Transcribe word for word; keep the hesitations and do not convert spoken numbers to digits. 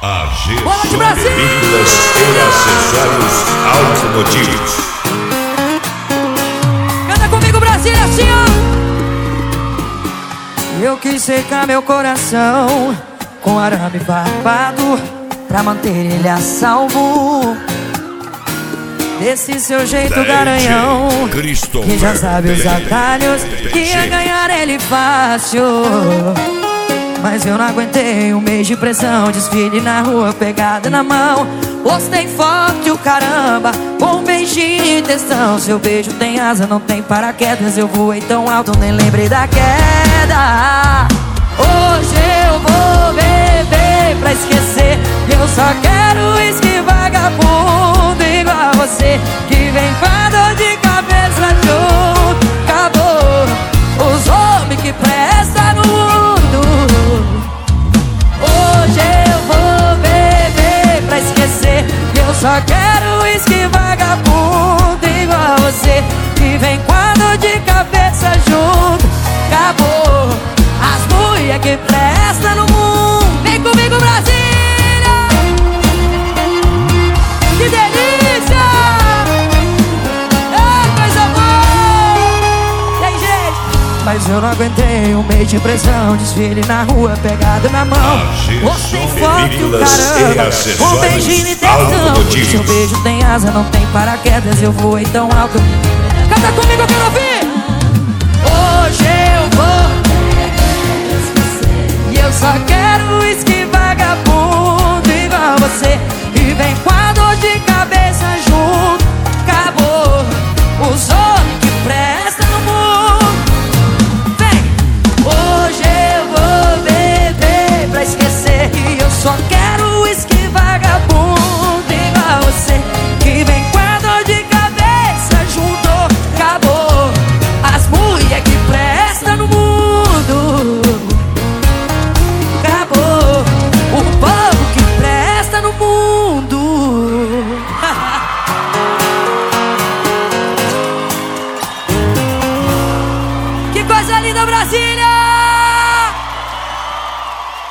A G Bola de Brasil! Bebidas e acessórios automotivos. Canta comigo, Brasília, assim, ó. Eu quis secar meu coração com arame barbado pra manter ele a salvo desse seu jeito garanhão, que já sabe os atalhos, que ia ganhar ele fácil. Mas eu não aguentei um mês de pressão, desfile na rua, pegada na mão. Postei foto e o caramba, com um beijinho e textão. Seu beijo tem asa, não tem paraquedas. Eu voei tão alto, nem lembrei da queda. Hoje eu vou beber pra esquecer. Eu só quero uísque vagabundo igual a você, que vem com a dor de cabeça junto. Acabou os homens que prestam no mundo. Hoje eu vou beber pra esquecer. Eu só quero uísque vagabundo igual a você, que vem com a dor de cabeça junto. Acabou as mulher que prestam no mundo. Vem comigo, Brasília! Que delícia! Ei, coisa boa! Tem jeito! Mas eu não aguentei um mês de pressão, desfile na rua, pegado na mão. Você forte o caramba, com beijinho e textão. Seu beijo tem asa, não tem paraquedas. Eu voei tão alto. Canta comigo, eu quero ouvir! Hoje eu vou, e eu só quero uísque vagabundo igual você, e vem com a dor de cabeça junto. Acabou os homens que prestam no mundo. Vem! Hoje eu vou beber pra esquecer, e eu só quero uísque vagabundo igual você, que vem com a dor de cabeça junto. Acabou as mulher que prestam no mundo. Acabou o povo que presta no mundo. Que coisa linda, Brasília!